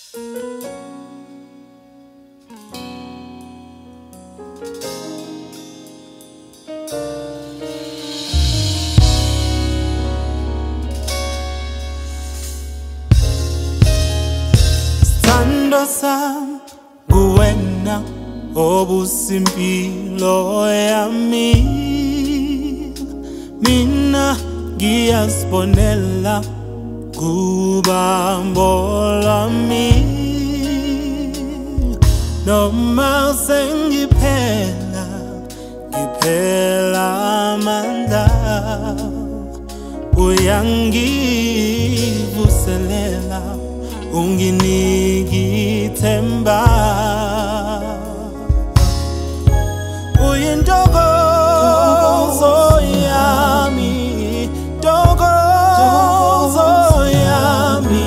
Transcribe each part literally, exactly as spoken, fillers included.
Sithando sami kuwena obusimpilo yami, mina ngiyazibonela kubambo lami. Noma sengiphela ngiphela amandla, uyangivuselela unginiki ithemba. Uyintokozo yami, ntokozo yami,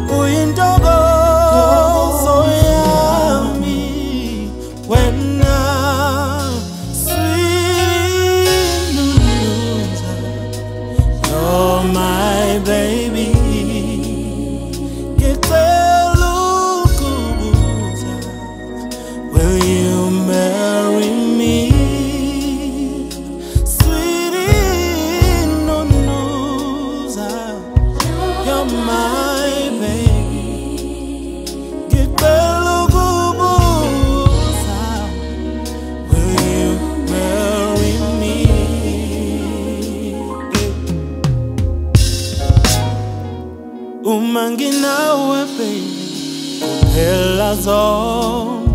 uyintokozo yami, wena sweet Nunza, you're my baby. Will you marry me? Sweetie Nunuza, you're my baby. Gitbelugubuza, will you marry me? Umanginawe baby, kuphela zonke.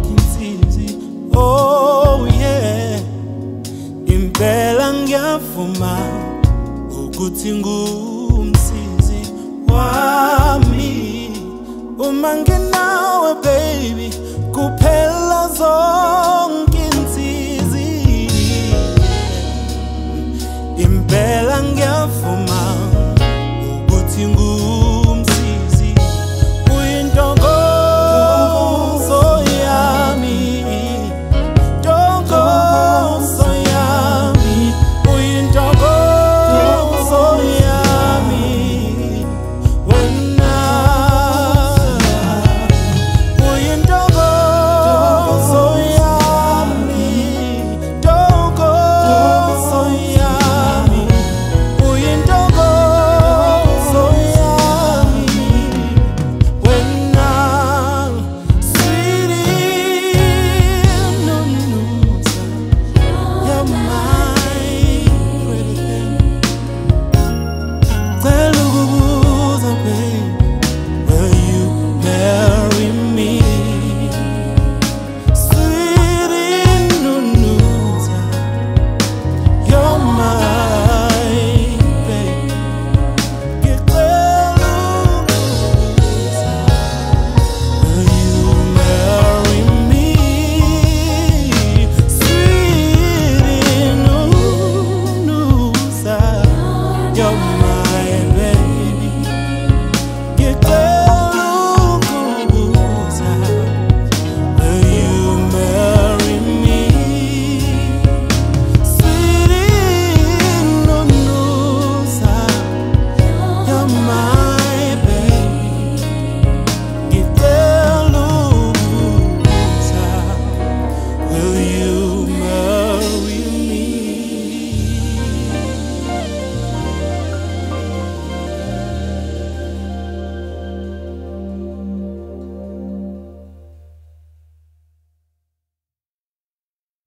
Oh yeah, impela ngiyavuma ukuthi ngumsizi wami uma ngina